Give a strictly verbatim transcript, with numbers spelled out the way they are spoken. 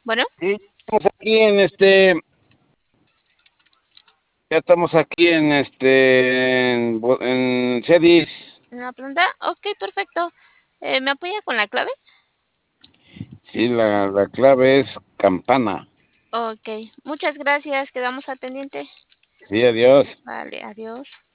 Bueno, Sí, estamos aquí en este, ya estamos aquí en este, en, Bo- en Cedis. en la planta. Ok, perfecto. Eh, ¿me apoya con la clave? Sí, la, la clave es campana. Ok, muchas gracias. Quedamos al pendiente. Sí, adiós. Vale, adiós.